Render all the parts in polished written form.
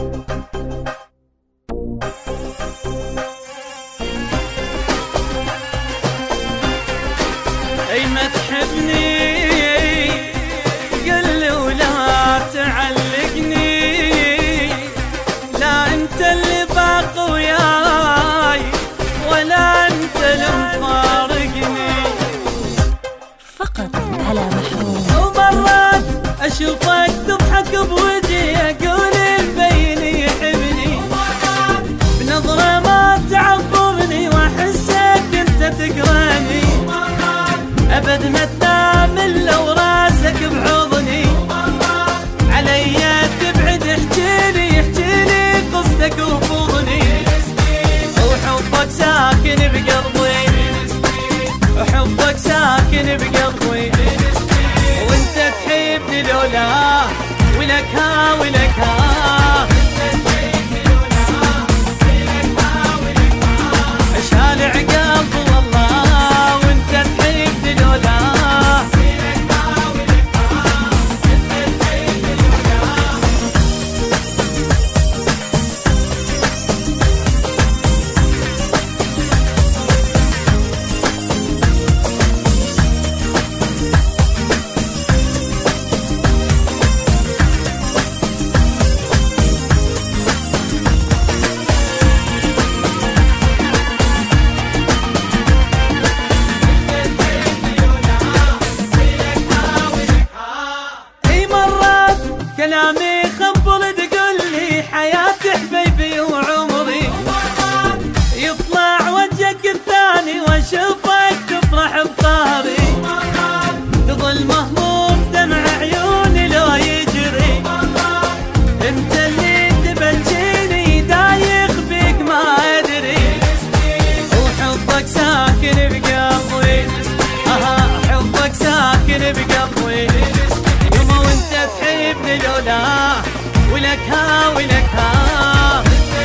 اي ما تحبني قل لي ولا تعلقني، لا انت اللي باق وياي ولا انت اللي مفارقني. فقط على محروم. ومرات اشوفك تضحك بوجهي اقول مبين يحبني، بنظرة ما تعظمني واحسك انت تقراني، ابد ما تنام الا وراسك بحضني، علي تبعد احجيلي قصدك وفضني، وحبك ساكن بقلبي، وحبك ساكن بقلبي، وانت تحبني لولا ولك ها ولك ها، شالع قلبي والله وانت تحبني لولا. كلامي خبل تقول لي حياتي حبيبي وعمري، يطلع وجهك الثاني واشوفك تفرح بطاري، تظل مهموم دمع عيوني لو يجري، انت اللي تبجيني دايخ بيك ما ادري، وحبك ساكن بقلبي، حبك ساكن بقلبي، يوم وانت تحبني لولا ولك ها ولك ها،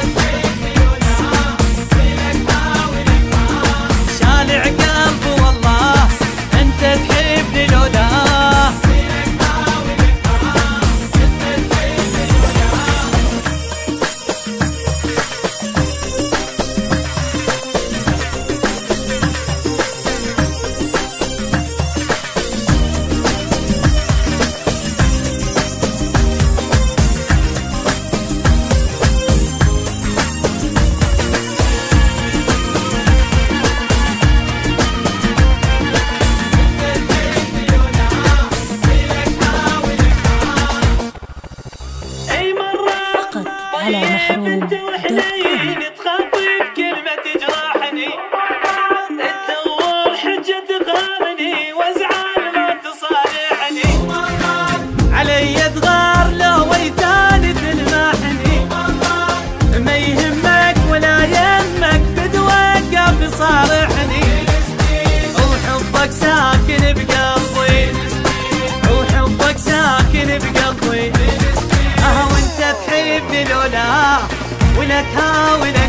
شالع قلبي والله انت تحبني لولا. على محروم. تخفي بكلمة تجرحني، تدور حجة تقارني وازعل ما تصالحني، علي تغار لو ثاني تلمحني، ما يهمك ولا يهمك تتوقف صارحني، وحبك ساكن بقلبي، وحبك ساكن بقلبي، وانت تحبني لولا ولك ها ولك